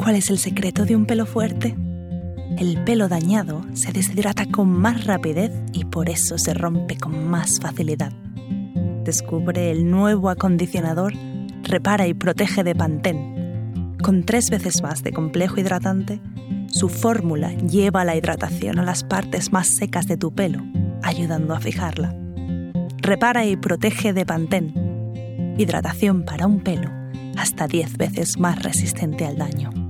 ¿Cuál es el secreto de un pelo fuerte? El pelo dañado se deshidrata con más rapidez y por eso se rompe con más facilidad. Descubre el nuevo acondicionador Repara y Protege de Pantene. Con 3 veces más de complejo hidratante, su fórmula lleva la hidratación a las partes más secas de tu pelo, ayudando a fijarla. Repara y Protege de Pantene. Hidratación para un pelo hasta 10 veces más resistente al daño.